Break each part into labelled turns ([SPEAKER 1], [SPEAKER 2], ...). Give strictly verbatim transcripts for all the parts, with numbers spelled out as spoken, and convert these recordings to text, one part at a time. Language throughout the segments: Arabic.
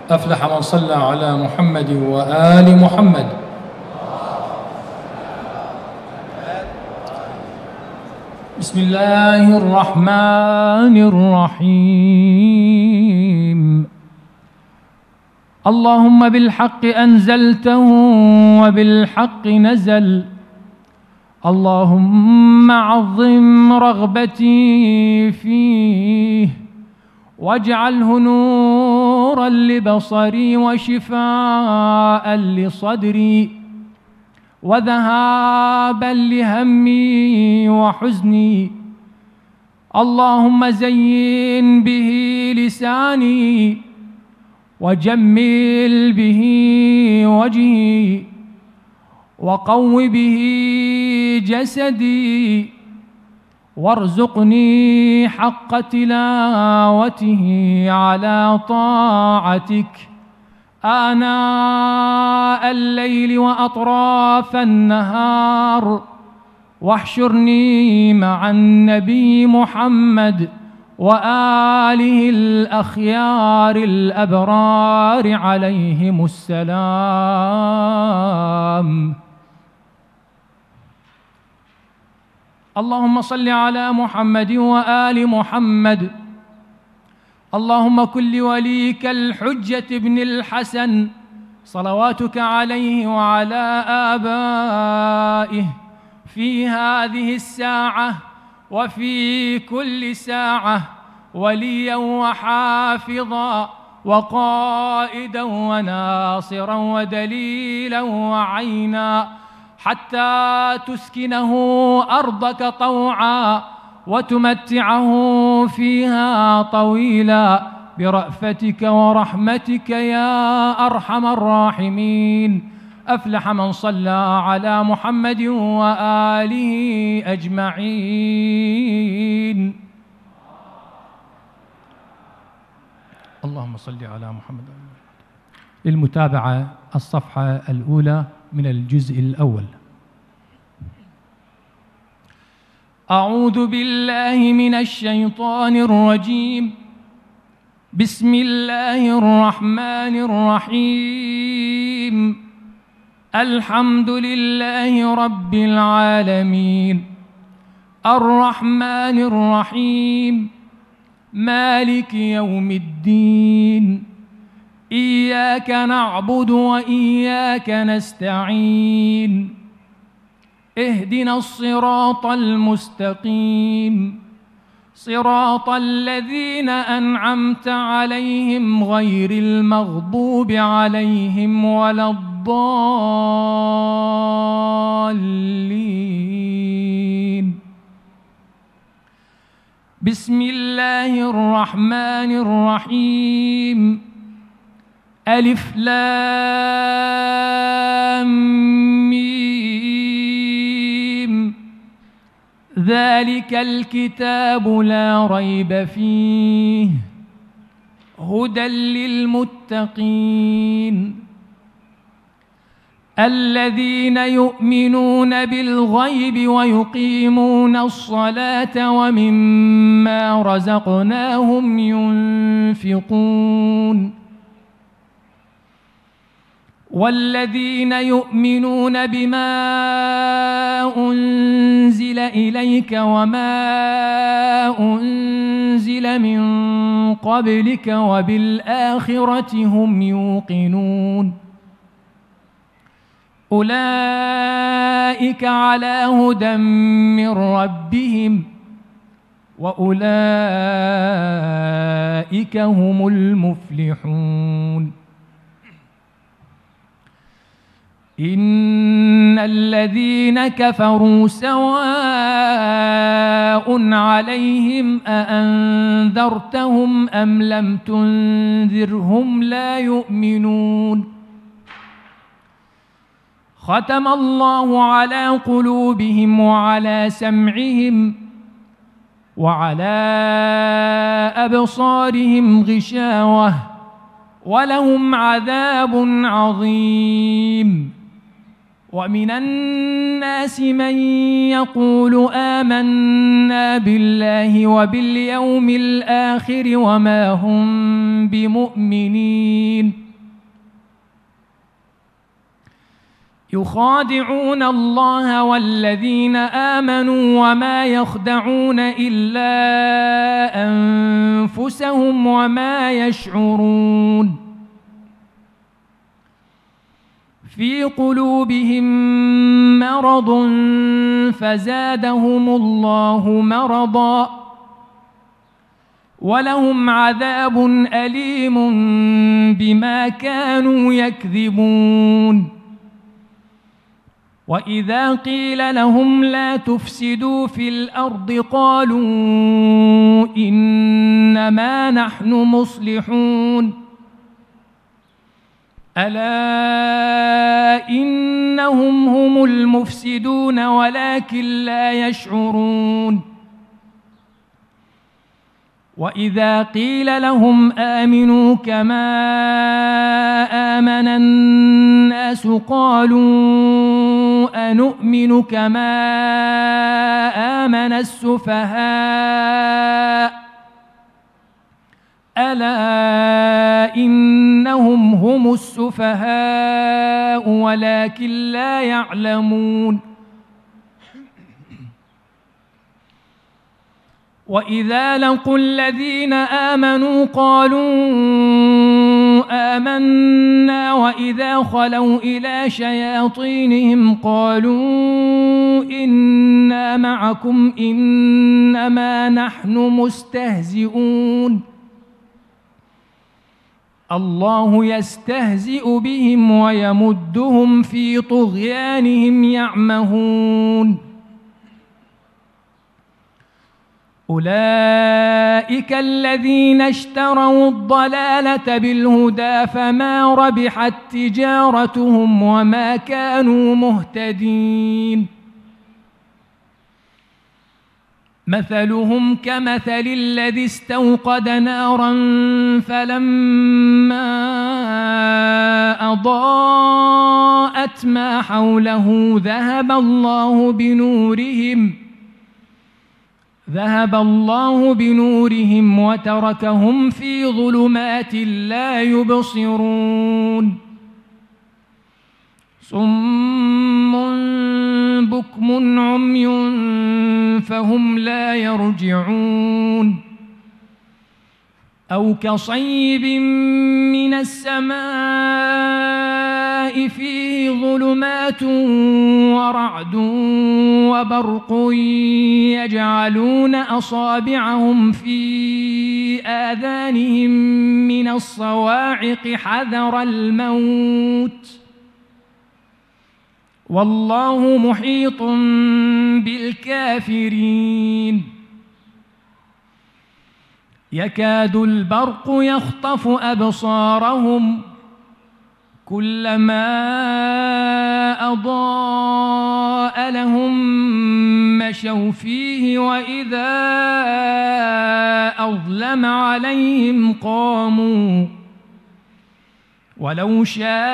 [SPEAKER 1] أفلح من صلى على محمد وآل محمد. بسم الله الرحمن الرحيم. اللهم بالحق أنزلته وبالحق نزل، اللهم عظم رغبتي فيه واجعله نورا لبصري وشفاء لصدري وذهابا لهمي وحزني. اللهم زين به لساني وجمل به وجهي وقو به جسدي وارزقني حق تلاوته على طاعتك آناء الليل وأطراف النهار، واحشرني مع النبي محمد وآله الأخيار الأبرار عليهم السلام. اللهم صل على محمد وآل محمد. اللهم كن لوليك الحجة ابن الحسن صلواتك عليه وعلى آبائه في هذه الساعة وفي كل ساعة وليا وحافظا وقائدا وناصرا ودليلا وعينا، حتى تسكنه أرضك طوعا وتمتعه فيها طويلا برأفتك ورحمتك يا أرحم الراحمين. أفلح من صلى على محمد وآله أجمعين. اللهم صل على محمد. للمتابعة الصفحة الأولى من الجزء الأول. أعوذ بالله من الشيطان الرجيم. بسم الله الرحمن الرحيم. الحمد لله رب العالمين الرحمن الرحيم مالك يوم الدين. إياك نعبد وإياك نستعين. اهدنا الصراط المستقيم صراط الذين أنعمت عليهم غير المغضوب عليهم ولا الضالين. بسم الله الرحمن الرحيم. ألف لام ميم. ذلك الكتاب لا ريب فيه هدى للمتقين الذين يؤمنون بالغيب ويقيمون الصلاة ومما رزقناهم ينفقون والذين يؤمنون بما أنزل إليك وما أنزل من قبلك وبالآخرة هم يوقنون. أولئك على هدى من ربهم وأولئك هم المفلحون. إن الذين كفروا سواء عليهم أأنذرتهم أم لم تنذرهم لا يؤمنون. ختم الله على قلوبهم وعلى سمعهم وعلى أبصارهم غشاوة ولهم عذاب عظيم.
[SPEAKER 2] ومن الناس من يقول آمنا بالله وباليوم الآخر وما هم بمؤمنين يخادعون الله والذين آمنوا وما يخدعون إلا أنفسهم وما يشعرون في قلوبهم مرض فزادهم الله مرضا ولهم عذاب أليم بما كانوا يكذبون وإذا قيل لهم لا تفسدوا في الأرض قالوا إنما نحن مصلحون ألا إنهم هم المفسدون ولكن لا يشعرون وإذا قيل لهم آمنوا كما آمن الناس قالوا أنؤمن كما آمن السفهاء ألا إنهم هم السفهاء ولكن لا يعلمون وإذا لقوا الذين آمنوا قالوا آمنا وإذا خلوا إلى شياطينهم قالوا إنا معكم إنما نحن مستهزئون الله يستهزئ بهم ويمدهم في طغيانهم يعمهون أولئك الذين اشتروا الضلالة بالهدى فما ربحت تجارتهم وما كانوا مهتدين مثلهم كمثل الذي استوقد نارا فلما أضاءت ما حوله ذهب الله بنورهم ذهب الله بنورهم وتركهم في ظلمات لا يبصرون صم بكم عمي فهم لا يرجعون أو كصيب من السماء فيه ظلمات ورعد وبرق يجعلون أصابعهم في آذانهم من الصواعق حذر الموت والله محيط بالكافرين يكاد البرق يخطف أبصارهم كلما أضاء لهم مشوا فيه وإذا أظلم عليهم قاموا ولو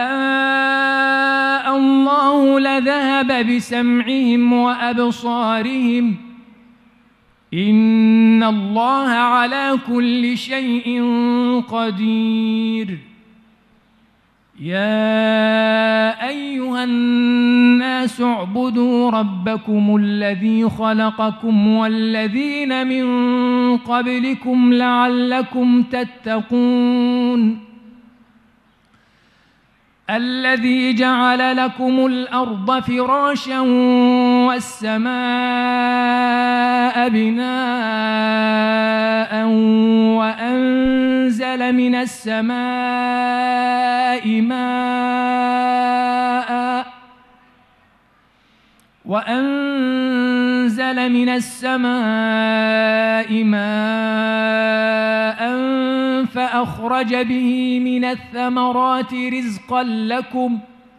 [SPEAKER 2] شاء الله لذهب بسمعهم وأبصارهم إن الله على كل شيء قدير يا أيها الناس اعبدوا ربكم الذي خلقكم والذين من قبلكم لعلكم تتقون الذي جعل لكم الأرض فراشا والسماء بناء وأنزل من السماء ماء وأنزل من السماء ماء فأخرج به من الثمرات رزقا لكم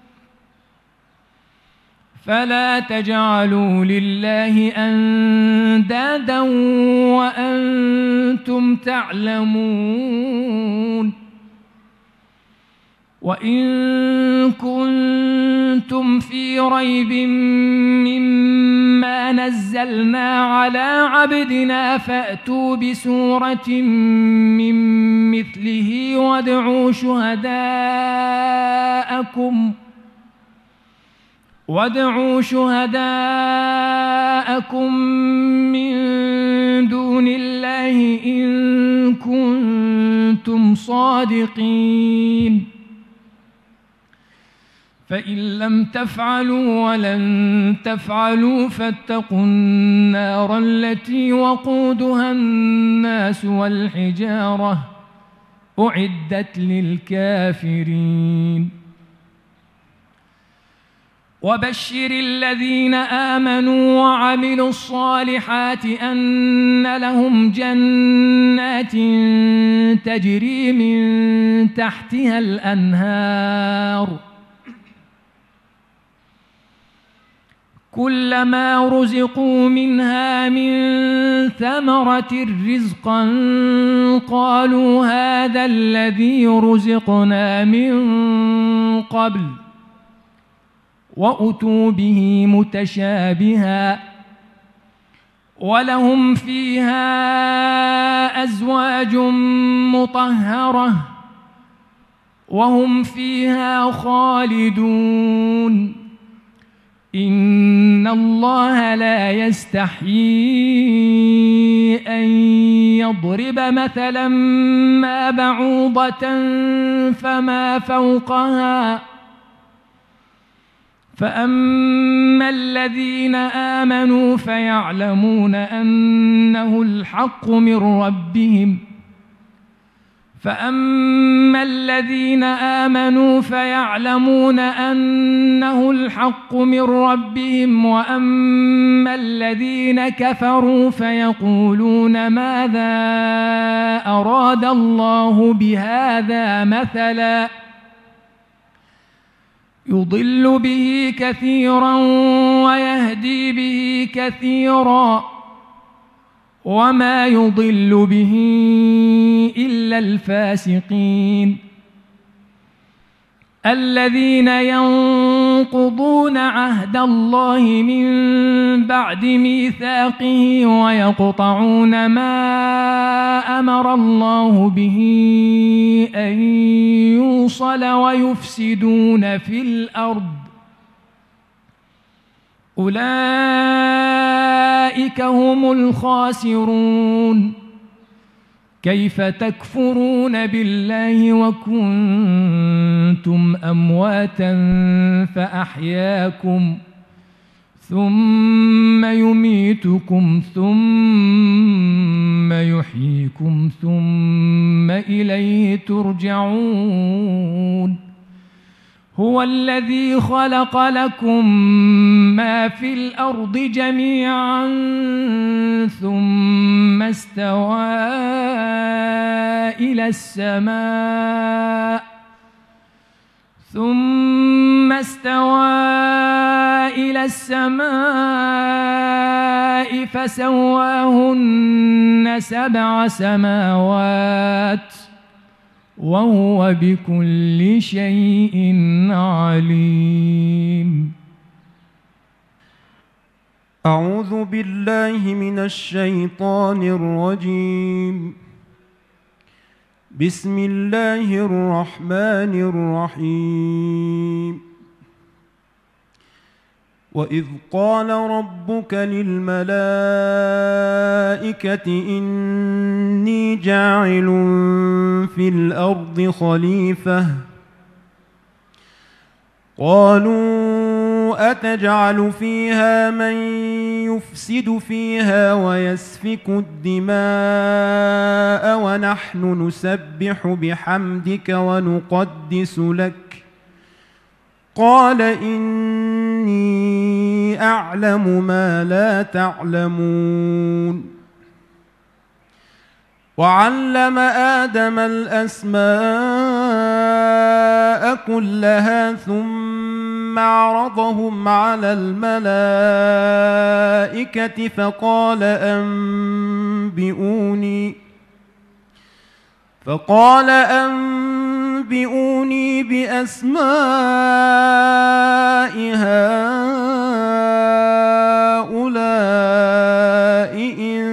[SPEAKER 2] فلا تجعلوا لله أندادا وأنتم تعلمون وإن كنتم في ريب مما نزلنا على عبدنا فأتوا بسورة من مثله وادعوا شهداءكم وادعوا شهداءكم من دون الله إن كنتم صادقين فإن لم تفعلوا ولن تفعلوا فاتقوا النار التي وقودها الناس والحجارة أعدت للكافرين وبشر الذين آمنوا وعملوا الصالحات أن لهم جنات تجري من تحتها الأنهار كلما رزقوا منها من ثمرة رزقا قالوا هذا الذي رزقنا من قبل وأتوا به متشابها ولهم فيها أزواج مطهرة وهم فيها خالدون إن الله لا يستحيي أن يضرب مثلا ما بعوضة فما فوقها فأما الذين آمنوا فيعلمون أنه الحق من ربهم فأما الذين آمنوا فيعلمون أنه الحق من ربهم وأما الذين كفروا فيقولون ماذا أراد الله بهذا مثلا يضل به كثيرا ويهدي به كثيرا وما يضل به إلا الفاسقين الذين ينقضون عهد الله من بعد ميثاقه ويقطعون ما أمر الله به أن يوصل ويفسدون في الأرض أولئك هم الخاسرون كيف تكفرون بالله وكنتم أمواتا فأحياكم ثم يميتكم ثم يحييكم ثم إليه ترجعون هو الذي خلق لكم ما في الأرض جميعا ثم استوى إلى السماء ثم استوى إلى السماء فسواهن سبع سماوات وهو بكل شيء عليم.
[SPEAKER 3] أعوذ بالله من الشيطان الرجيم. بسم الله الرحمن الرحيم. وإذ قال ربك للملائكة إني جاعل في الأرض خليفة قالوا أتجعل فيها من يفسد فيها ويسفك الدماء ونحن نسبح بحمدك ونقدس لك قال إني أعلم ما لا تعلمون. وعلم آدم الأسماء كلها ثم عرضهم على الملائكة فقال أنبئوني فقال أنبئوني أنبئوني بأسماء هؤلاء إن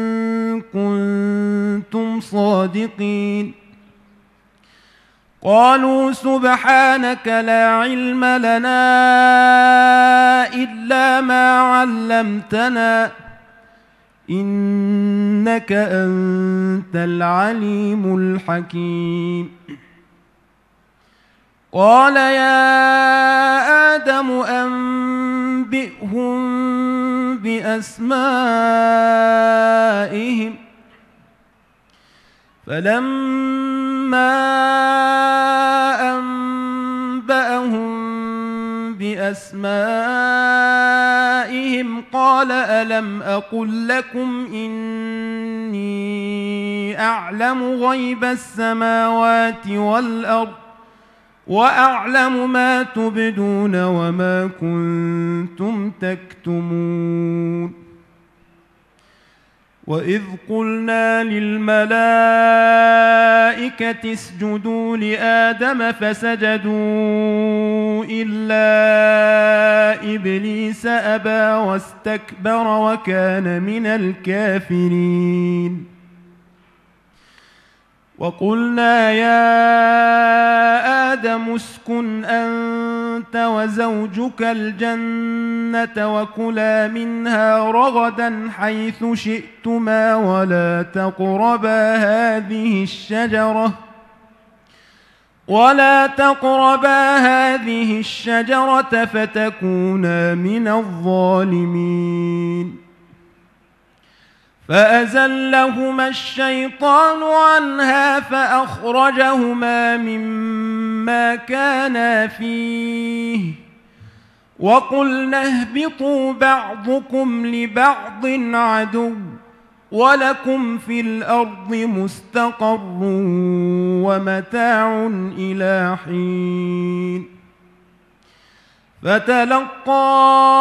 [SPEAKER 3] كنتم صادقين. قالوا سبحانك لا علم لنا إلا ما علمتنا إنك أنت العليم الحكيم. قال يا آدم أنبئهم بأسمائهم فلما أنبأهم بأسمائهم قال ألم أقل لكم إني أعلم غيب السماوات والأرض وأعلم ما تبدون وما كنتم تكتمون. وإذ قلنا للملائكة اسجدوا لآدم فسجدوا إلا إبليس أبى واستكبر وكان من الكافرين. وقلنا يا آدم اسكن أنت وزوجك الجنة وكلا منها رغدا حيث شئتما ولا تقربا هذه الشجرة ولا تقربا هذه الشجرة فتكونا من الظالمين. فأزلهما الشيطان عنها فأخرجهما مما كانا فيه وقلنا اهبطوا بعضكم لبعض عدو ولكم في الأرض مستقر ومتاع إلى حين. فتلقى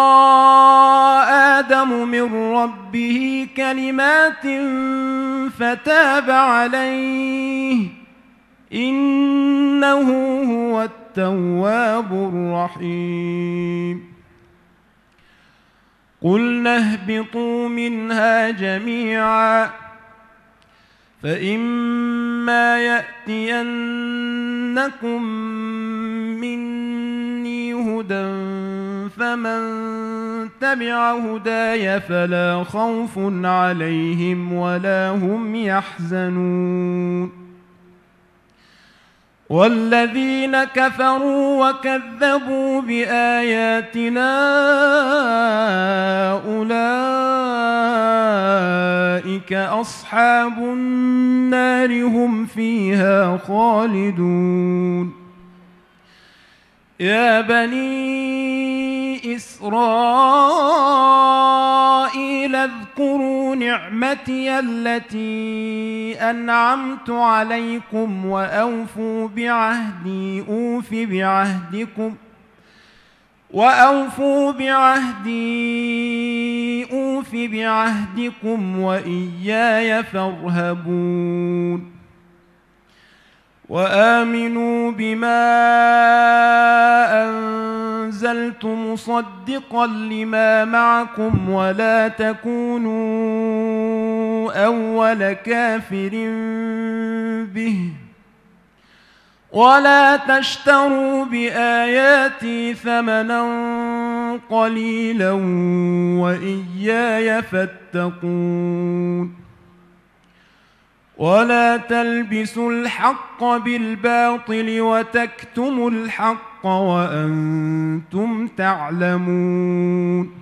[SPEAKER 3] آدم من ربه كلمات فتاب عليه إنه هو التواب الرحيم. قلنا اهبطوا منها جميعا فإما يأتينكم مني هدى فمن تبع هداي فلا خوف عليهم ولا هم يحزنون. والذين كفروا وكذبوا بآياتنا أولئك أصحاب النار هم فيها خالدون. يا بني إسرائيل اذكروا نعمتي التي أنعمت عليكم وأوفوا بعهدي أوف بعهدكم وأوفوا بعهدي أوف بعهدكم وإياي فارهبون. وآمنوا بما أنزلت مصدقا لما معكم ولا تكونوا أول كافر به ولا تشتروا بآياتي ثمنا قليلا وإياي فاتقون. ولا تلبسوا الحق بالباطل وتكتموا الحق وأنتم تعلمون.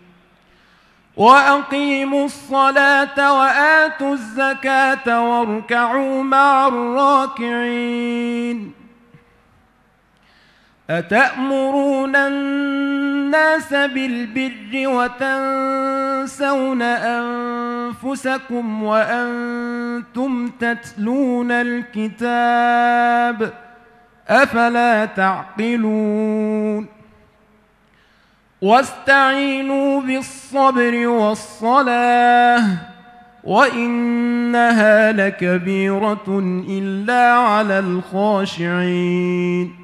[SPEAKER 3] وأقيموا الصلاة وآتوا الزكاة واركعوا مع الراكعين. أتأمرون الناس بالبر وتنسون أنفسكم وأنتم تتلون الكتاب أفلا تعقلون. واستعينوا بالصبر والصلاة وإنها لكبيرة إلا على الخاشعين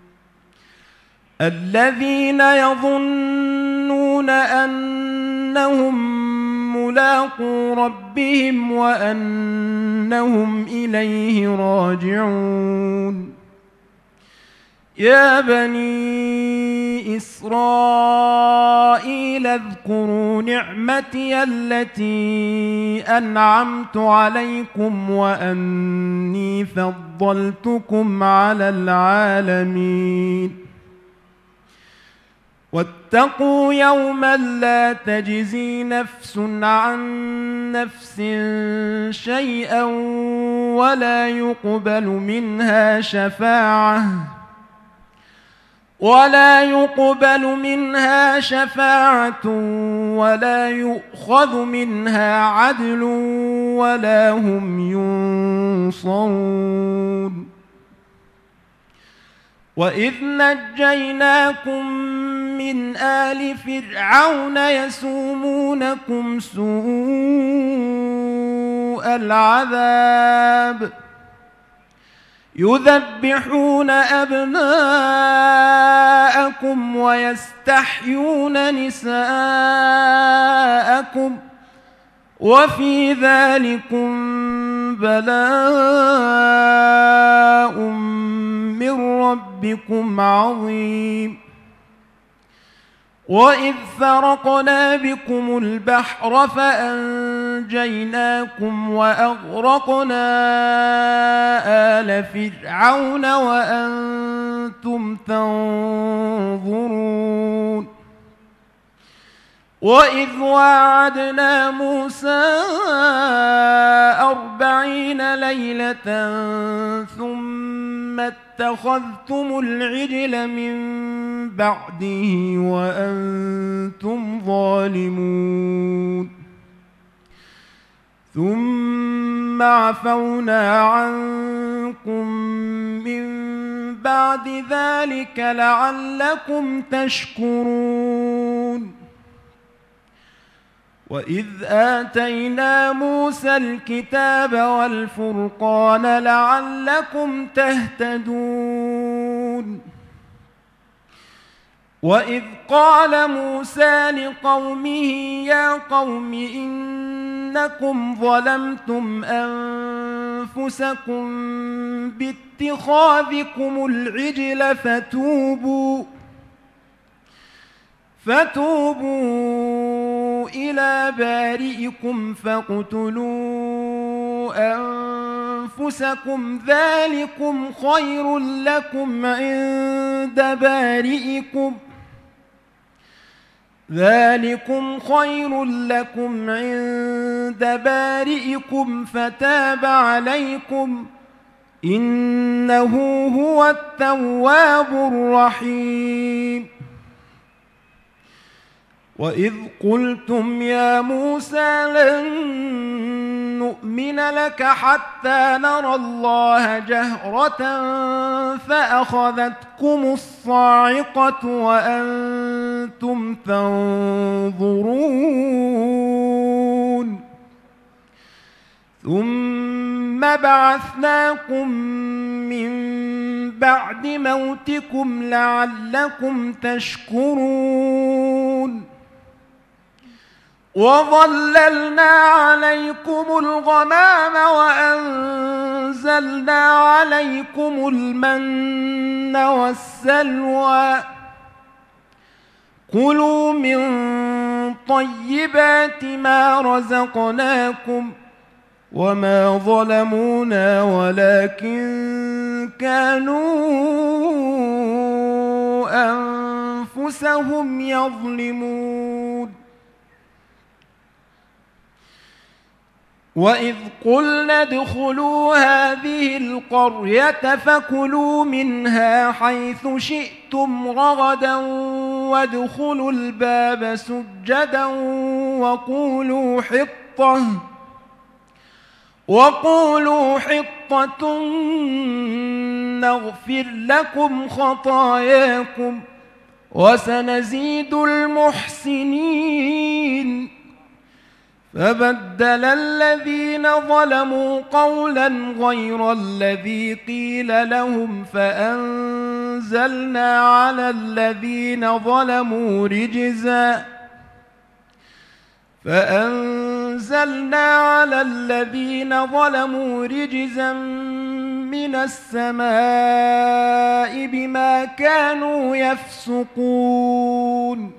[SPEAKER 3] الذين يظنون أنهم ملاقو ربهم وأنهم إليه راجعون يا بني إسرائيل اذكروا نعمتي التي أنعمت عليكم وأني فضلتكم على العالمين واتقوا يوما لا تجزي نفس عن نفس شيئا ولا يقبل منها شفاعة ولا يقبل منها شفاعة ولا يؤخذ منها عدل ولا هم ينصرون وإذ نجيناكم من آل فرعون يسومونكم سوء العذاب يذبحون أبناءكم ويستحيون نساءكم وفي ذلكم بلاء من ربكم عظيم وإذ فرقنا بكم البحر فأنجيناكم وأغرقنا آل فرعون وأنتم تنظرون وإذ وعدنا موسى أربعين ليلة ثم اتخذتم العجل من بعده وأنتم ظالمون ثم عفونا عنكم من بعد ذلك لعلكم تشكرون وإذ آتينا موسى الكتاب والفرقان لعلكم تهتدون وإذ قال موسى لقومه يا قوم إنكم ظلمتم أنفسكم باتخاذكم العجل فتوبوا فتوبوا إلى بارئكم فاقتلوا أنفسكم ذلكم خير لكم عند بارئكم ذلكم خير لكم عند بارئكم فتاب عليكم إنه هو التواب الرحيم وإذ قلتم يا موسى لن نؤمن لك حتى نرى الله جهرة فأخذتكم الصاعقة وأنتم تنظرون ثم بعثناكم من بعد موتكم لعلكم تشكرون وظللنا عليكم الغمام وأنزلنا عليكم المن والسلوى كلوا من طيبات ما رزقناكم وما ظلمونا ولكن كانوا أنفسهم يظلمون وإذ قلنا ادخلوا هذه القرية فكلوا منها حيث شئتم رغدا وادخلوا الباب سجدا وقولوا حطة وقولوا حطة نغفر لكم خطاياكم وسنزيد المحسنين فبدل الذين ظلموا قولا غير الذي قيل لهم فأنزلنا على الذين ظلموا رجزا فأنزلنا على الذين ظلموا رجزا من السماء بما كانوا يفسقون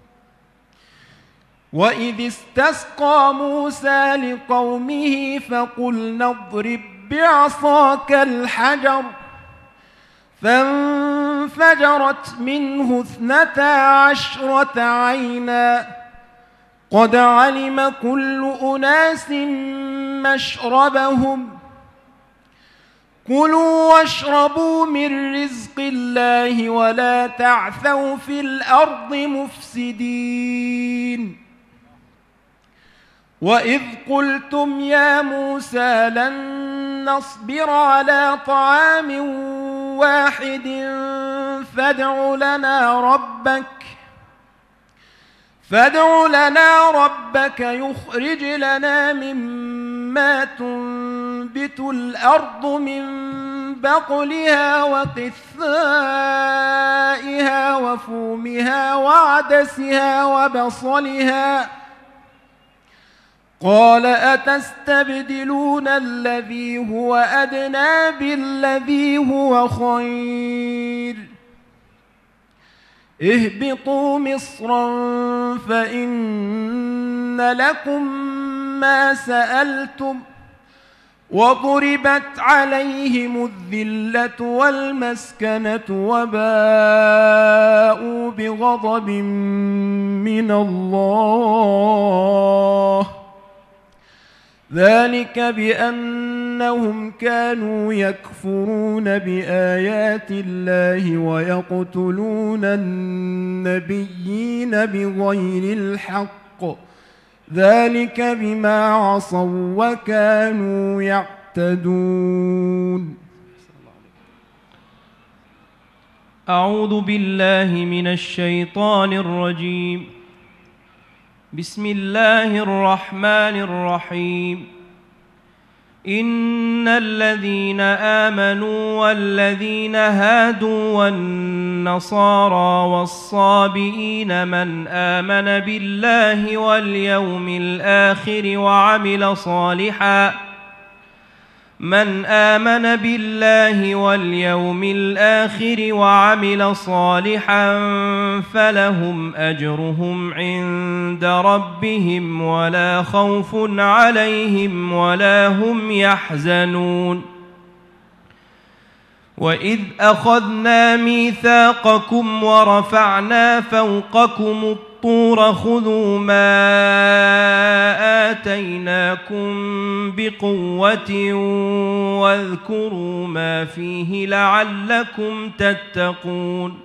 [SPEAKER 3] وإذ استسقى موسى لقومه فقلنا اضرب بعصاك الحجر فانفجرت منه اثنتا عشرة عينا قد علم كل أناس مشربهم كلوا واشربوا من رزق الله ولا تعثوا في الأرض مفسدين وإذ قلتم يا موسى لن نصبر على طعام واحد فادع لنا ربك فادع لنا ربك يخرج لنا مما تنبت الأرض من بقلها وقثائها وفومها وعدسها وبصلها قال أتستبدلون الذي هو أدنى بالذي هو خير اهبطوا مصرا فإن لكم ما سألتم وضربت عليهم الذلة والمسكنة وباءوا بغضب من الله ذلك بأنهم كانوا يكفرون بآيات الله ويقتلون النبيين بغير الحق ذلك بما عصوا وكانوا يعتدون.
[SPEAKER 4] أعوذ بالله من الشيطان الرجيم. بسم الله الرحمن الرحيم. إن الذين آمنوا والذين هادوا والنصارى والصابئين من آمن بالله واليوم الآخر وعمل صالحا من آمن بالله واليوم الآخر وعمل صالحا فلهم أجرهم عند ربهم ولا خوف عليهم ولا هم يحزنون. وإذ أخذنا ميثاقكم ورفعنا فوقكم الطور خذوا ما آتيناكم بقوة واذكروا ما فيه لعلكم تتقون.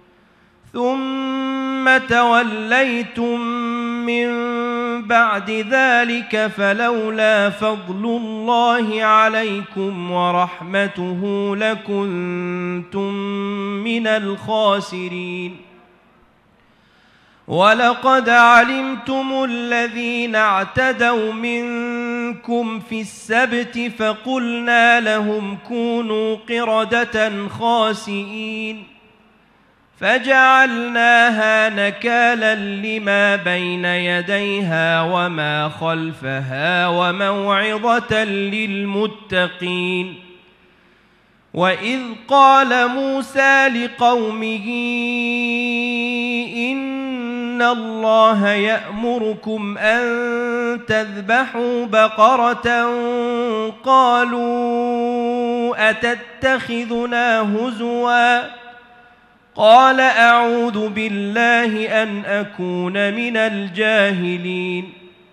[SPEAKER 4] ثم توليتم من بعد ذلك فلولا فضل الله عليكم ورحمته لكنتم من الخاسرين. ولقد علمتم الذين اعتدوا منكم في السبت فقلنا لهم كونوا قردة خاسئين فجعلناها نكالا لما بين يديها وما خلفها وموعظة للمتقين. وإذ قال موسى لقومه إن الله يأمركم أن تذبحوا بقرة قالوا أتتخذنا هزوا قال أعوذ بالله أن أكون من الجاهلين.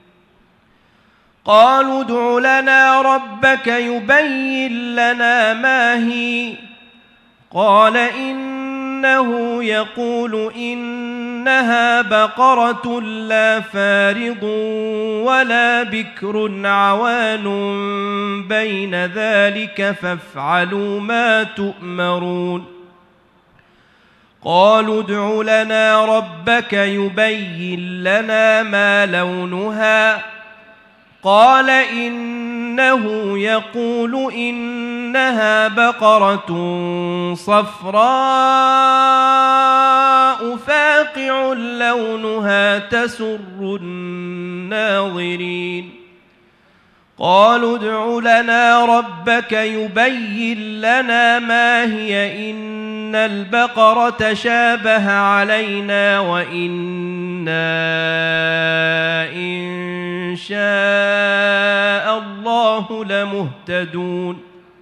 [SPEAKER 4] قالوا ادع لنا ربك يبين لنا ما هي قال إنه يقول إنها بقرة لا فارض ولا بكر عوان بين ذلك فافعلوا ما تؤمرون. قالوا ادع لنا ربك يبين لنا ما لونها قال إنه يقول إنها بقرة صفراء فاقع لونها تسر الناظرين قالوا ادع لنا ربك يبين لنا ما هي إن البقرة شابه علينا وإنا إن شاء الله لمهتدون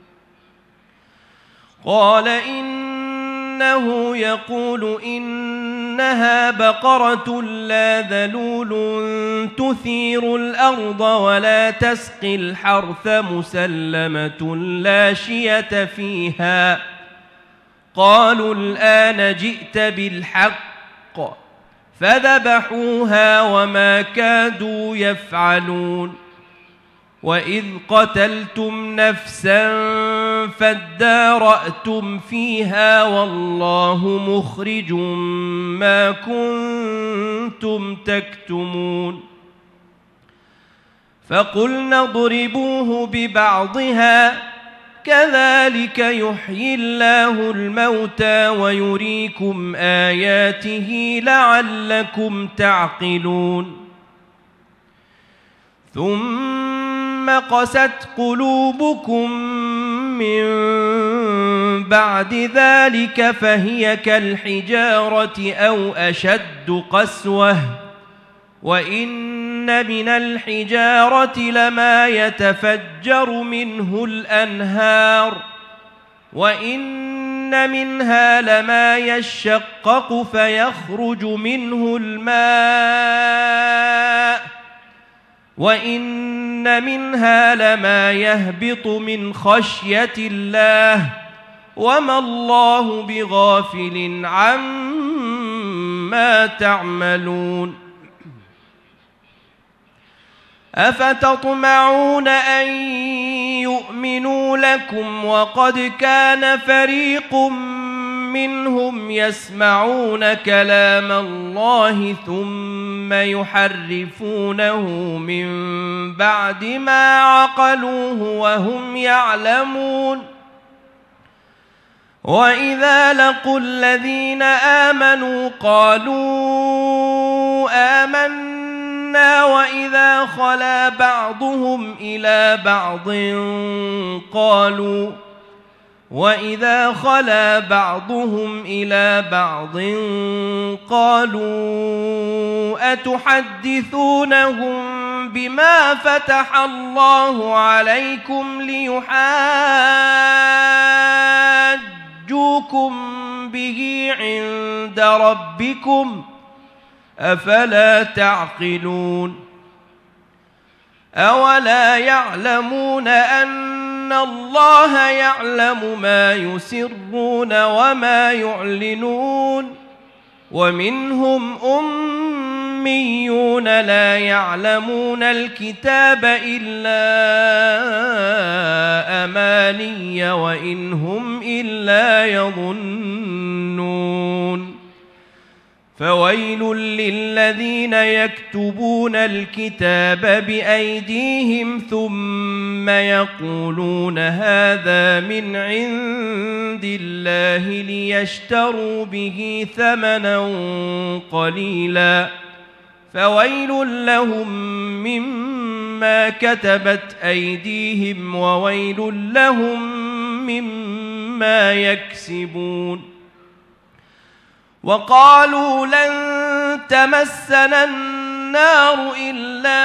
[SPEAKER 4] قال إنه يقول إنها بقرة لا ذلول تثير الأرض ولا تسقي الحرث مسلمة لا شية فيها قالوا الآن جئت بالحق فذبحوها وما كادوا يفعلون وإذ قتلتم نفسا فادارأتم فيها والله مخرج ما كنتم تكتمون فقلنا اضربوه ببعضها كذلك يحيي الله الموتى ويريكم آياته لعلكم تعقلون ثم قست قلوبكم من بعد ذلك فهي كالحجارة أو أشد قسوة وإن من الحجارة لما يتفجر منه الأنهار وإن منها لما يشقق فيخرج منه الماء وإن منها لما يهبط من خشية الله وما الله بغافل عما تعملون أفتطمعون أن يؤمنوا لكم وقد كان فريق منهم يسمعون كلام الله ثم يحرفونه من بعد ما عقلوه وهم يعلمون وإذا لقوا الذين آمنوا قالوا آمنا وإذا خلا بعضهم إلى بعض قالوا وإذا خلا بعضهم إلى بعض قالوا أتحدثونهم بما فتح الله عليكم ليحاجوكم به عند ربكم أفلا تعقلون أولا يعلمون أن الله يعلم ما يسرون وما يعلنون ومنهم أميون لا يعلمون الكتاب إلا أماني وإن هم إلا يظنون فويل للذين يكتبون الكتاب بأيديهم ثم يقولون هذا من عند الله ليشتروا به ثمنا قليلا فويل لهم مما كتبت أيديهم وويل لهم مما يكسبون وقالوا لن تمسنا النار إلا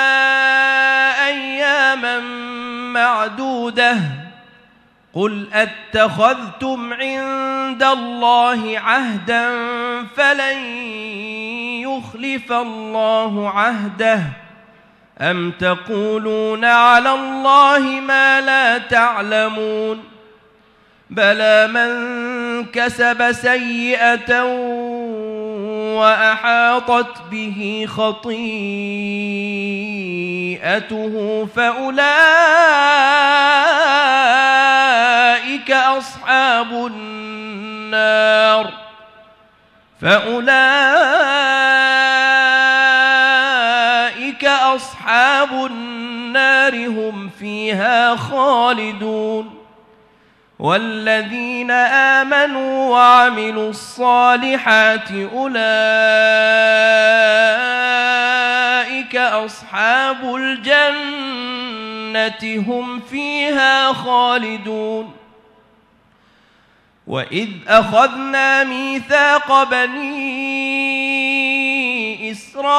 [SPEAKER 4] أياما معدودة قل أتخذتم عند الله عهدا فلن يخلف الله عهده أم تقولون على الله ما لا تعلمون بلى من كسب سيئة وأحاطت به خطيئته فأولئك أصحاب النار فأولئك أصحاب النار النار هم فيها خالدون والذين آمنوا وعملوا الصالحات أولئك أصحاب الجنة هم فيها خالدون وإذ أخذنا ميثاق بني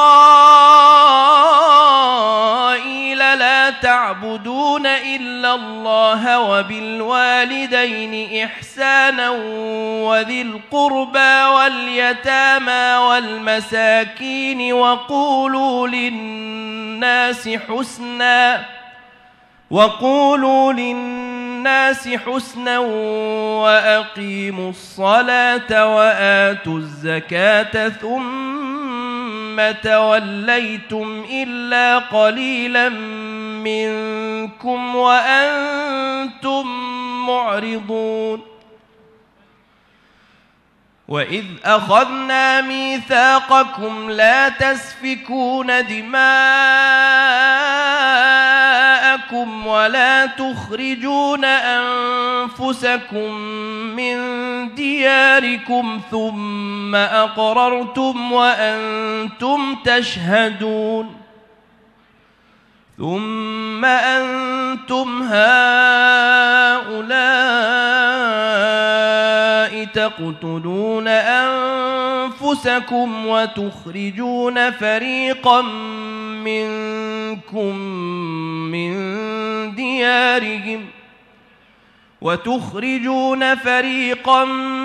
[SPEAKER 4] إسرائيل لا تعبدون إلا الله وبالوالدين إحسانا وذي القربى واليتامى والمساكين وقولوا للناس حسنا وقولوا للناس حسنا وأقيموا الصلاة وآتوا الزكاة ثم توليتم إلا قليلا منكم وأنتم معرضون وإذ أخذنا ميثاقكم لا تسفكون دماءكم ولا تخرجون أنفسكم من دياركم ثم أقررتم وأنتم تشهدون ثم أنتم هؤلاء تقتلون أنفسكم وتخرجون فريقا منكم من ديارهم وتخرجون فريقا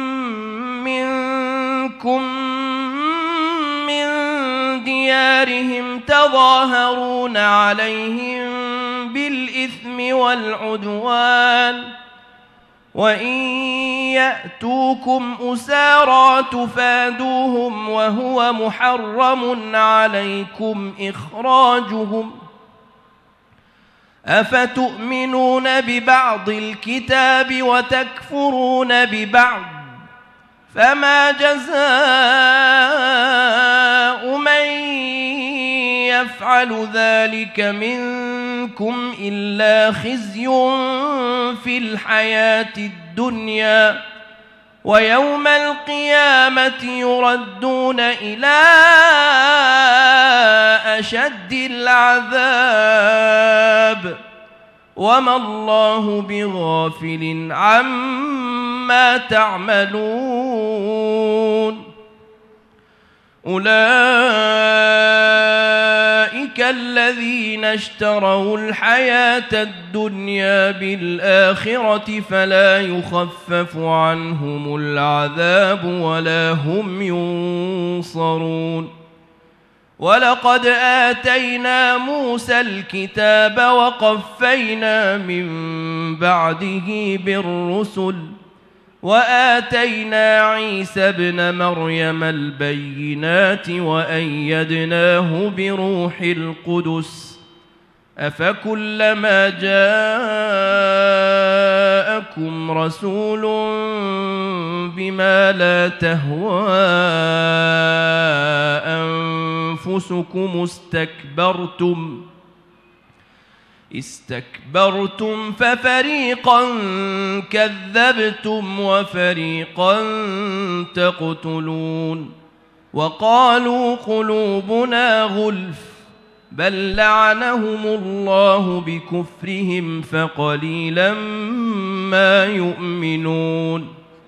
[SPEAKER 4] منكم من ديارهم تظاهرون عليهم بالإثم والعدوان وإن يأتوكم أسارى تفادوهم وهو محرم عليكم إخراجهم أفتؤمنون ببعض الكتاب وتكفرون ببعض فما جزاء من يفعل ذلك منكم إلا خزي في الحياة الدنيا ويوم القيامة يردون إلى أشد العذاب وما الله بغافل عما تعملون أولئك الذين اشتروا الحياة الدنيا بالآخرة فلا يخفف عنهم العذاب ولا هم ينصرون ولقد آتينا موسى الكتاب وقفينا من بعده بالرسل وآتينا عيسى ابن مريم البينات وأيدناه بروح القدس أفكلما جاءكم رسول بما لا تهوى أنفسكم استكبرتم استكبرتم ففريقا كذبتم وفريقا تقتلون وقالوا قلوبنا غلف بل لعنهم الله بكفرهم فقليلا ما يؤمنون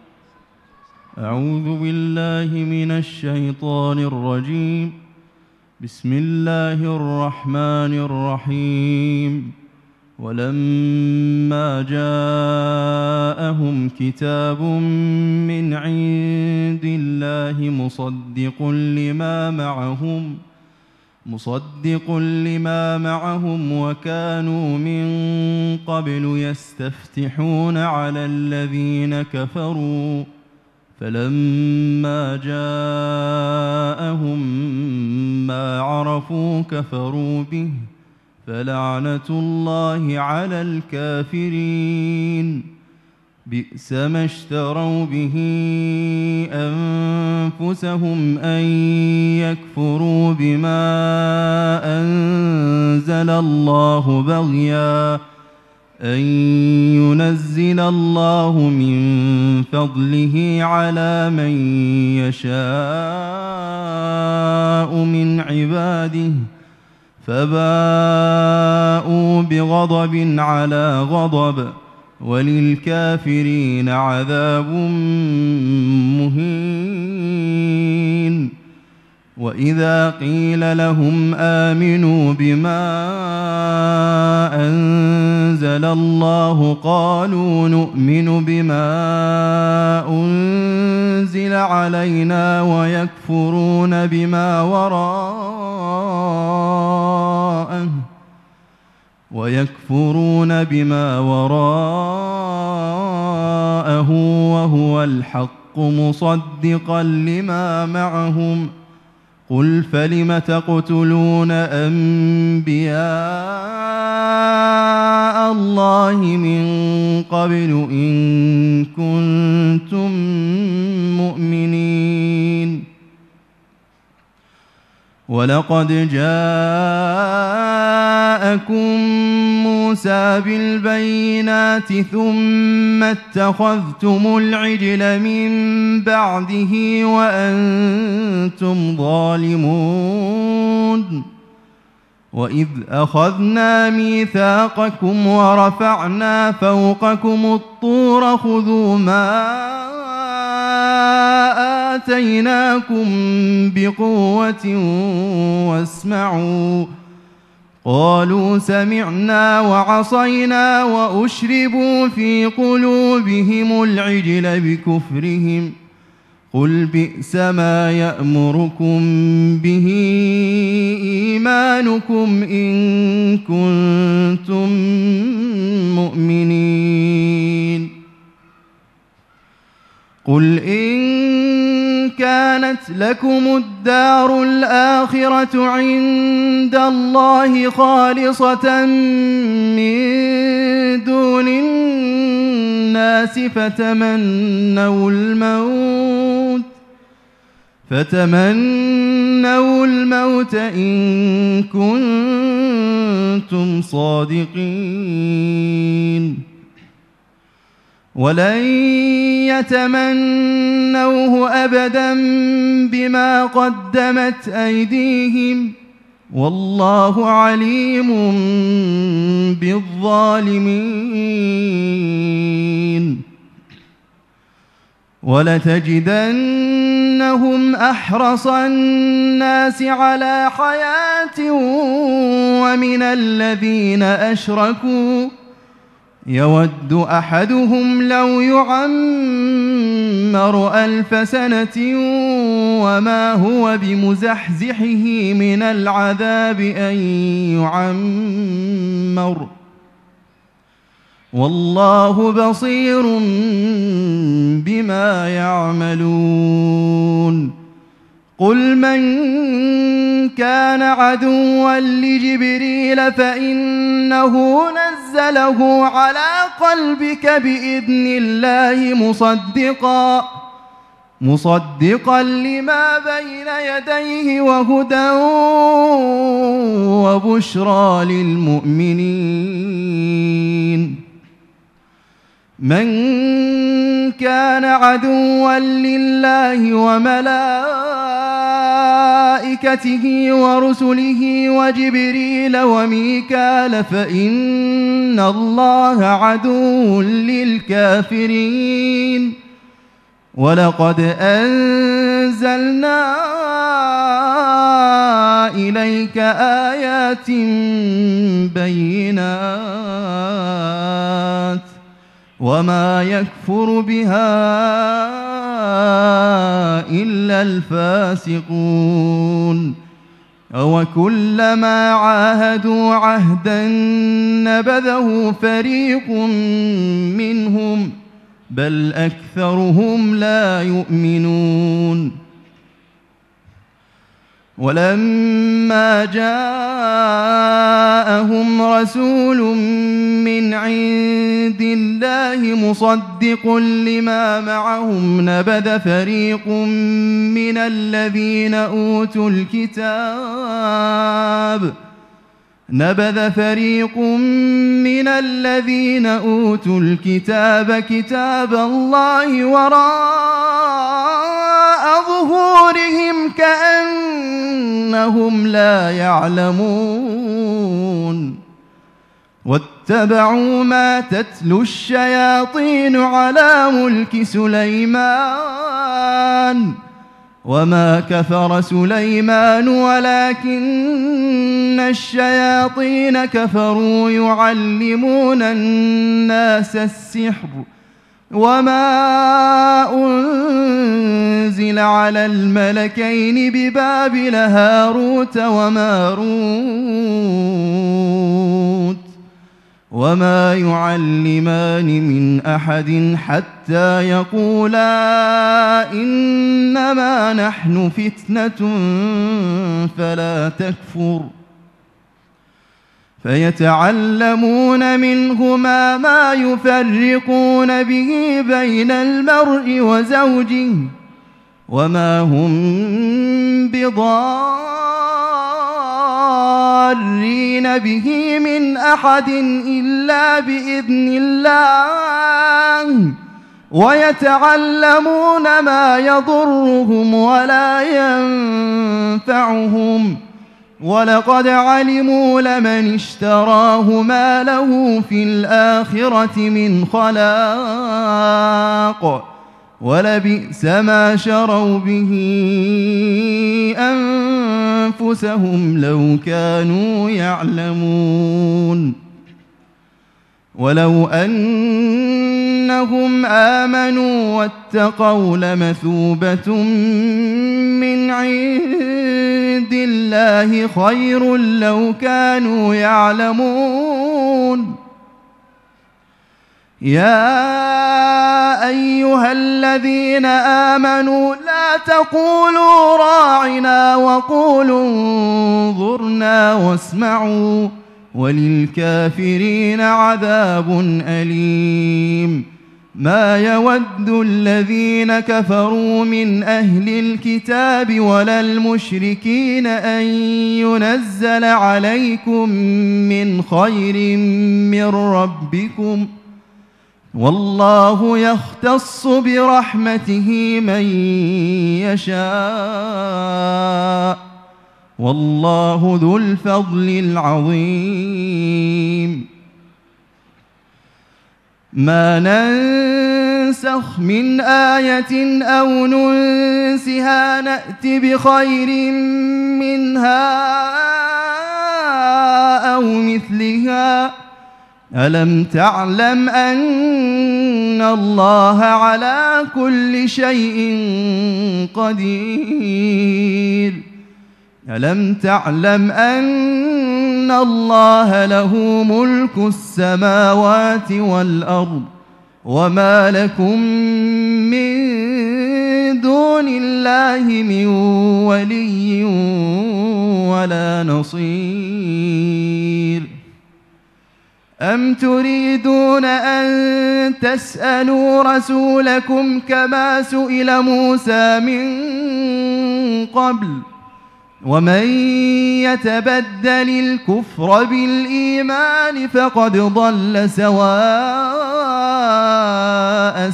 [SPEAKER 5] أعوذ بالله من الشيطان الرجيم بسم الله الرحمن الرحيم ولما جاءهم كتاب من عند الله مصدق لما معهم مصدق لما معهم وكانوا من قبل يستفتحون على الذين كفروا فلما جاءهم ما عرفوا كفروا به فلعنة الله على الكافرين بئس ما اشتروا به أنفسهم أن يكفروا بما أنزل الله بغيا أن ينزل الله من فضله على من يشاء من عباده فباءوا بغضب على غضب وللكافرين عذاب مهين. وإذا قيل لهم آمنوا بما أنزل الله قالوا نؤمن بما أنزل علينا ويكفرون بما وراءه ويكفرون بما وراءه وهو الحق مصدقا لما معهم قل فلم تقتلون أنبياء الله من قبل إن كنتم مؤمنين. ولقد جاءكم موسى بالبينات ثم اتخذتم العجل من بعده وأنتم ظالمون. وإذ أخذنا ميثاقكم ورفعنا فوقكم الطور خذوا ما آتيناكم بقوة واسمعوا قالوا سمعنا وعصينا وأشربوا في قلوبهم العجل بكفرهم قل بئس ما يأمركم به إيمانكم إن كنتم مؤمنين. قل إن كانت لكم الدار الآخرة عند الله خالصة من دون الناس فتمنوا الموت فتمنوا الموت إن كنتم صادقين ولن يتمنوه أبدا بما قدمت أيديهم والله عليم بالظالمين. ولتجدنهم أحرص الناس على حياة ومن الذين أشركوا يود أحدهم لو يعمر ألف سنة وما هو بمزحزحه من العذاب أن يعمر والله بصير بما يعملون. قل من كان عدوا لجبريل فإنه نزله على قلبك بإذن الله مصدقا مصدقا لما بين يديه وهدى وبشرى للمؤمنين. من كان عدوا لله وملائكته ورسله وجبريل وميكال فإن الله عدو للكافرين. ولقد أنزلنا إليك آيات بينات وما يكفر بها إلا الفاسقون. أوكلما عاهدوا عهدا نبذه فريق منهم بل أكثرهم لا يؤمنون. ولما جاءهم رسول من عند الله الله مصدق لما معهم نبذ فريق من الذين أوتوا الكتاب نبذ فريق من الذين أوتوا الكتاب كتاب الله وراء ظهورهم كأنهم لا يعلمون واتبعوا ما تتلو الشياطين على ملك سليمان وما كفر سليمان ولكن الشياطين كفروا يعلمون الناس السحر وما أنزل على الملكين ببابل هاروت وماروت وما يعلمان من أحد حتى يقولا إنما نحن فتنة فلا تكفر فيتعلمون منهما ما يفرقون به بين المرء وزوجه وما هم بضارين به من أحد إلا بإذن الله ويتعلمون ما يضرهم ولا ينفعهم ولقد علموا لمن اشتراه ما له في الآخرة من خلاق ولبئس ما شروا به أنفسهم لو كانوا يعلمون ولو أنهم آمنوا واتقوا لمثوبة من عند الله خير لو كانوا يعلمون يا أيها الذين آمنوا لا تقولوا راعنا وقولوا انظرنا واسمعوا وللكافرين عذاب أليم ما يود الذين كفروا من أهل الكتاب ولا المشركين أن ينزل عليكم من خير من ربكم والله يختص برحمته من يشاء والله ذو الفضل العظيم ما ننسخ من آية أو ننسها نأت بخير منها أو مثلها ألم تعلم أن الله على كل شيء قدير ألم تعلم أن الله له ملك السماوات والأرض وما لكم من دون الله من ولي ولا نصير أم تريدون أن تسألوا رسولكم كما سئل موسى من قبل ومن يتبدل الكفر بالإيمان فقد ضل سواء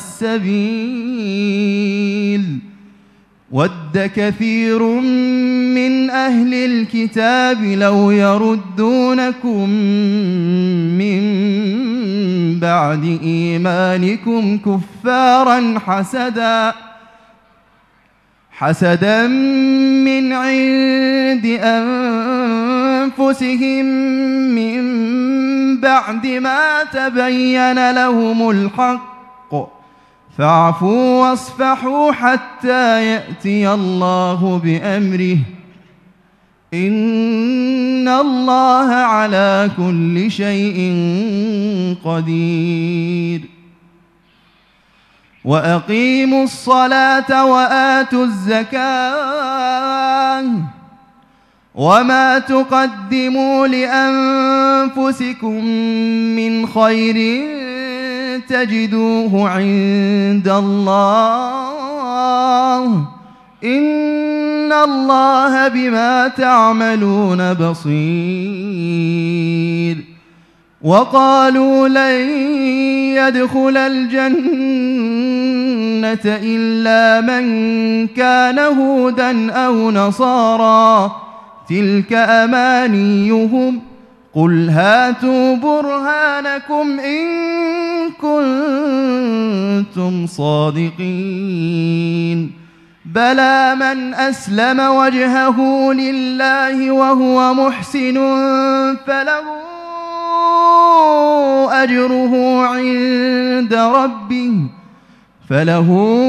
[SPEAKER 5] السبيل ود كثير من أهل الكتاب لو يردونكم من بعد إيمانكم كفارا حسدا حسدا من عند أنفسهم من بعد ما تبين لهم الحق فاعفوا واصفحوا حتى يأتي الله بأمره إن الله على كل شيء قدير وأقيموا الصلاة وآتوا الزكاة وما تقدموا لأنفسكم من خير تجدوه عند الله إن الله بما تعملون بصير. وقالوا لن يدخل الجنة إلا من كان هودا أو نصارى تلك أمانيهم قل هاتوا برهانكم إن كنتم صادقين. بلى من أسلم وجهه لله وهو محسن فله أجره عند ربه فله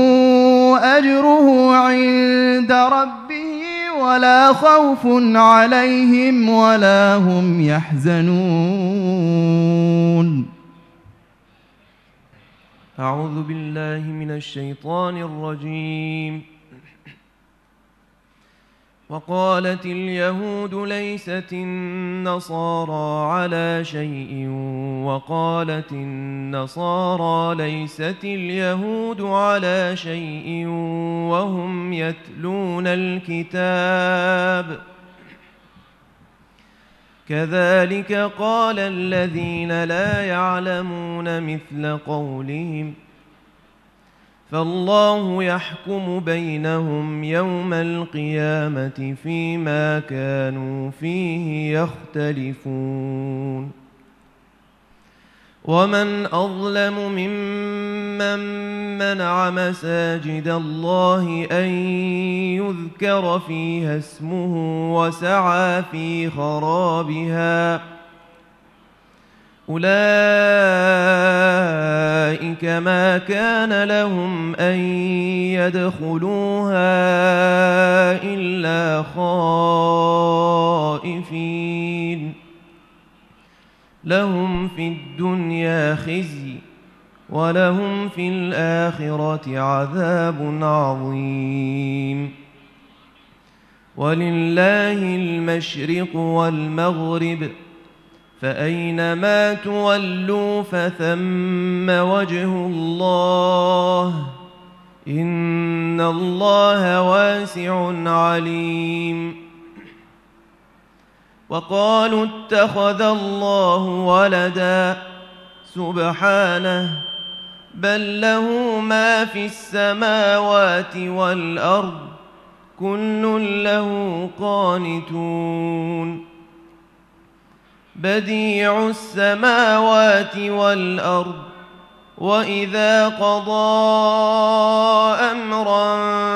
[SPEAKER 5] أجره عند ربه ولا خوف عليهم ولا هم يحزنون.
[SPEAKER 4] أعوذ بالله من الشيطان الرجيم. وقالت اليهود ليست النصارى على شيء وقالت النصارى ليست اليهود على شيء وهم يتلون الكتاب كذلك قال الذين لا يعلمون مثل قولهم فالله يحكم بينهم يوم القيامة فيما كانوا فيه يختلفون. ومن أظلم ممن منع مساجد الله أن يذكر فيها اسمه وسعى في خرابها أولئك ما كان لهم أن يدخلوها إلا خائفين لهم في الدنيا خزي ولهم في الآخرة عذاب عظيم. ولله المشرق والمغرب فأينما تولوا فثم وجه الله إن الله واسع عليم. وقالوا اتخذ الله ولدا سبحانه بل له ما في السماوات والأرض كل له قانتون. بديع السماوات والأرض وإذا قضى أمرا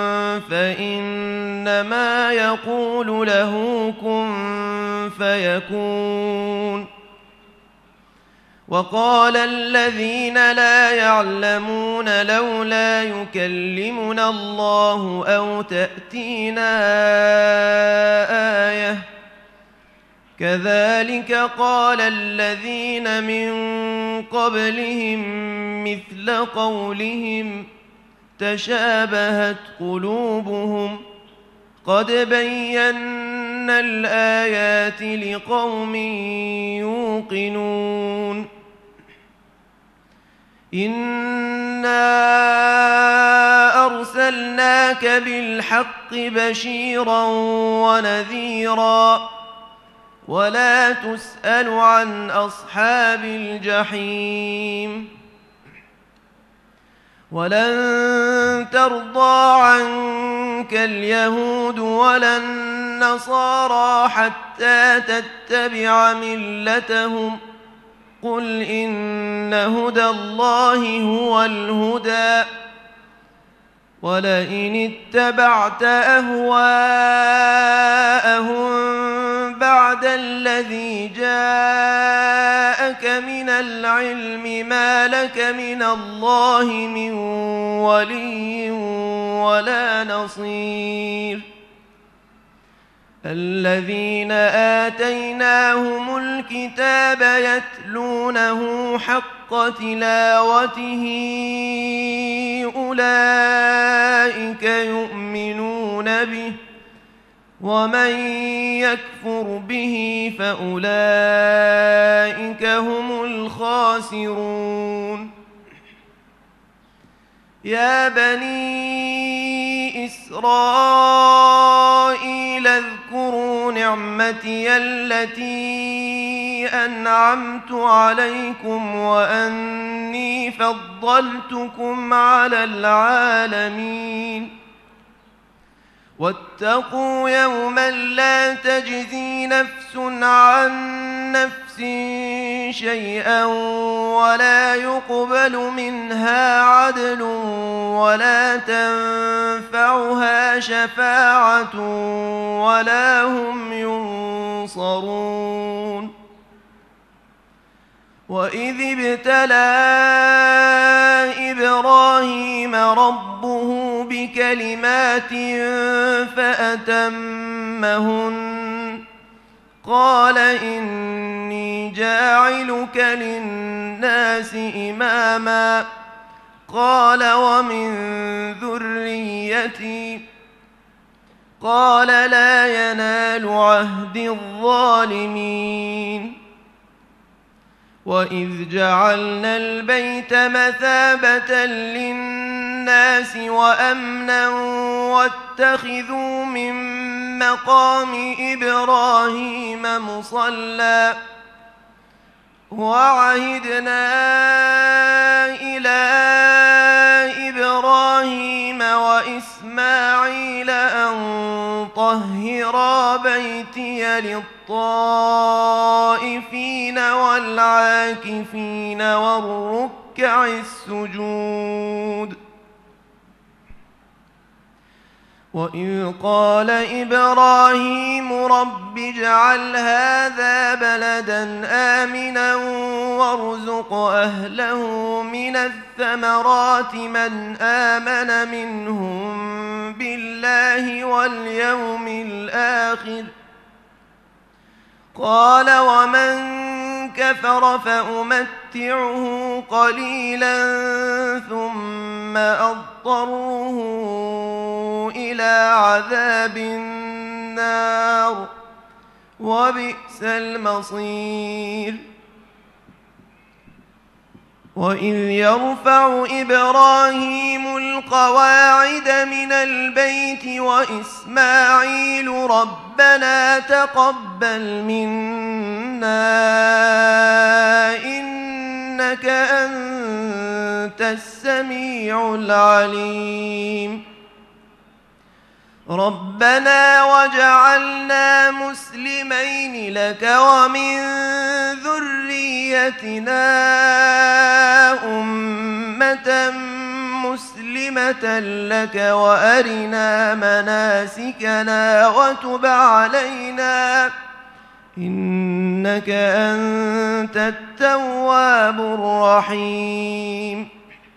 [SPEAKER 4] فإنما يقول له كن فيكون. وقال الذين لا يعلمون لولا يكلمنا الله أو تأتينا آية كذلك قال الذين من قبلهم مثل قولهم تشابهت قلوبهم قد بينا الآيات لقوم يوقنون. إنا أرسلناك بالحق بشيرا ونذيرا ولا تسأل عن أصحاب الجحيم. ولن ترضى عنك اليهود ولا النصارى حتى تتبع ملتهم قل إن هدى الله هو الهدى ولئن اتبعت أهواءهم بعد الذي جاءك من العلم ما لك من الله من ولي ولا نصير. الذين آتيناهم الكتاب يتلونه حق تلاوته أولئك يؤمنون به ومن يكفر به فأولئك هم الخاسرون. يا بني إسرائيل اذكروا نعمتي التي أنعمت عليكم وأني فضلتكم على العالمين واتقوا يوما لا تجزي نفس عن نفس شيئا ولا يقبل منها عدل ولا تنفعها شفاعة ولا هم ينصرون وإذ ابتلى إبراهيم ربه بكلمات فأتمهن قال إني جاعلك للناس إماما قال ومن ذريتي قال لا ينال عهد الظالمين وإذ جعلنا البيت مثابة للناس وأمنا واتخذوا من مقام إبراهيم مصلى وعهدنا إلى إبراهيم وإسماعيل أن طهرا بيتي للطائفين والعاكفين والركع السجود وإذ قال إبراهيم رب اجعل هذا بلدا آمنا وارزق أهله من الثمرات من آمن منهم بالله واليوم الآخر قال ومن كفر فأمتعه قليلا ثم أضطره إلى عذاب النار وبئس المصير وإذ يرفع إبراهيم القواعد من البيت وإسماعيل ربنا تقبل منا إنك أنت السميع العليم ربنا وجعلنا مسلمين لك ومن ذريتنا أمة مسلمة لك وأرنا مناسكنا وتب علينا إنك أنت التواب الرحيم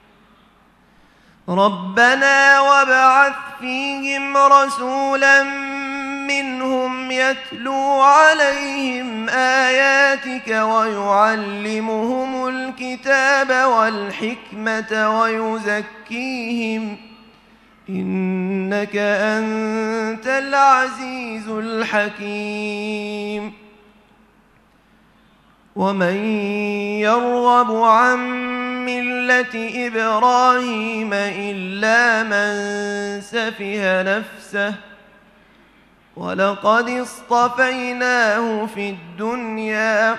[SPEAKER 4] ربنا وابعث فيهم رسولا منهم يتلو عليهم آياتك ويعلمهم الكتاب والحكمة ويزكيهم إنك أنت العزيز الحكيم ومن يرغب عن ملة إبراهيم إلا من سفه نفسه ولقد اصطفيناه في الدنيا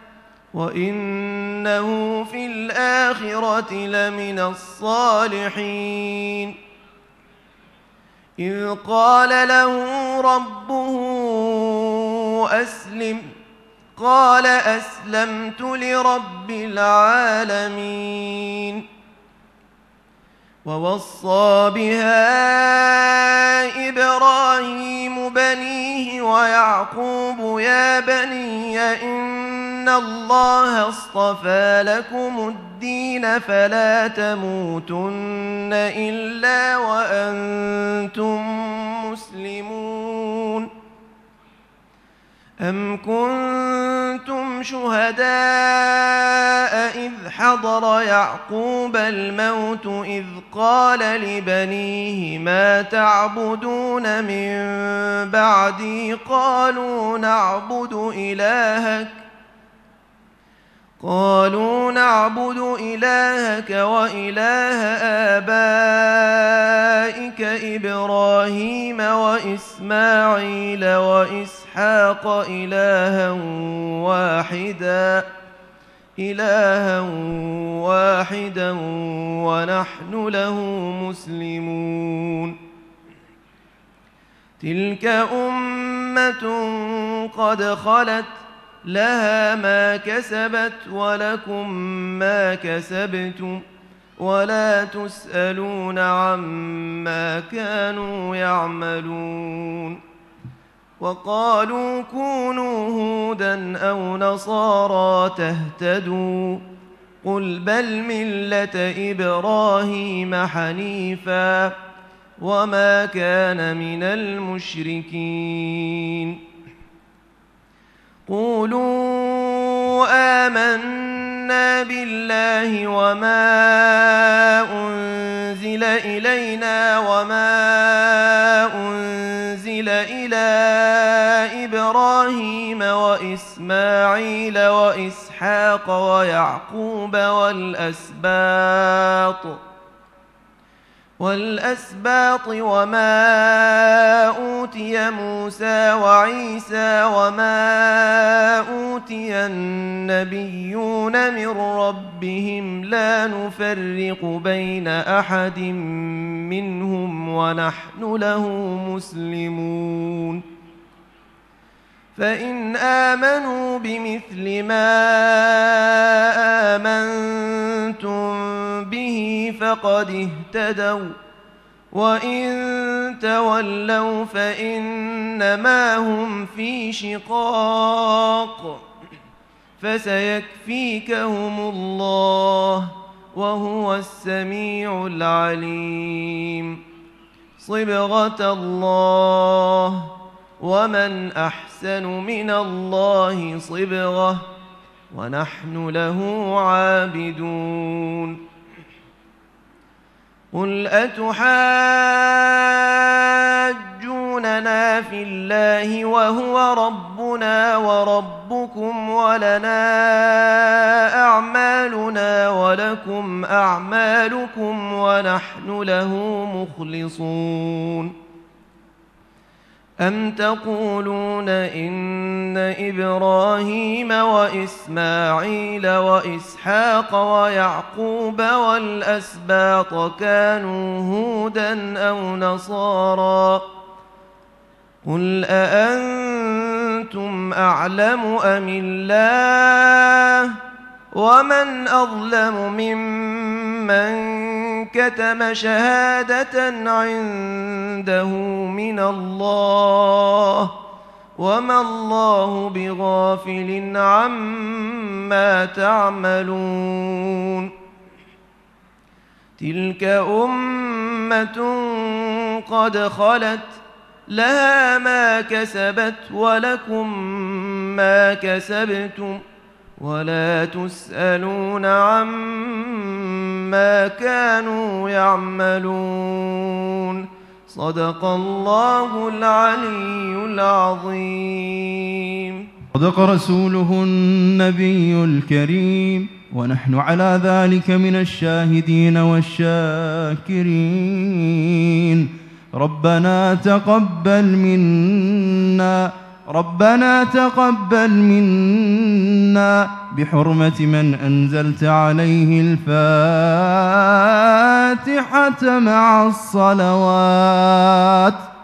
[SPEAKER 4] وإنه في الآخرة لمن الصالحين إذ قال له ربه أسلم قال أسلمت لرب العالمين ووصى بها إبراهيم بنيه ويعقوب يا بني إن الله اصطفى لكم الدين فلا تموتن إلا وأنتم مسلمون أم كنتم شهداء إذ حضر يعقوب الموت إذ قال لبنيه ما تعبدون من بعدي قالوا نعبد إلهك قالوا نعبد إلهك وإله آبائك إبراهيم وإسماعيل وإسحاق إلها واحدا إلها واحدا ونحن له مسلمون تلك أمة قد خلت لها ما كسبت ولكم ما كسبتم ولا تسألون عما كانوا يعملون وقالوا كونوا هودا أو نصارى تهتدوا قل بل ملة إبراهيم حنيفا وما كان من المشركين قولوا آمنا بالله وما أنزل إلينا وما أنزل إلى إبراهيم وإسماعيل وإسحاق ويعقوب والأسباط والأسباط وما أوتي موسى وعيسى وما أوتي النبيون من ربهم لا نفرق بين أحد منهم ونحن له مسلمون فإن آمنوا بمثل ما آمنتم به فقد اهتدوا وإن تولوا فإنما هم في شقاق فسيكفيكهم الله وهو السميع العليم صبغة الله ومن أحسن من الله صبغة ونحن له عابدون قل أتحاجوننا في الله وهو ربنا وربكم ولنا أعمالنا ولكم أعمالكم ونحن له مخلصون أم تقولون إن إبراهيم وإسماعيل وإسحاق ويعقوب والأسباط كانوا هودا أو نصارى قل أأنتم أعلم أم الله ومن أظلم ممن كتم شهادة عنده من الله وما الله بغافل عما تعملون تلك أمة قد خلت لها ما كسبت ولكم ما كسبتم ولا تسألون عما كانوا يعملون صدق الله العلي العظيم
[SPEAKER 5] صدق رسوله النبي الكريم ونحن على ذلك من الشاهدين والشاكرين ربنا تقبل منا ربنا تقبل منا بحرمة من أنزلت عليه الفاتحة مع الصلوات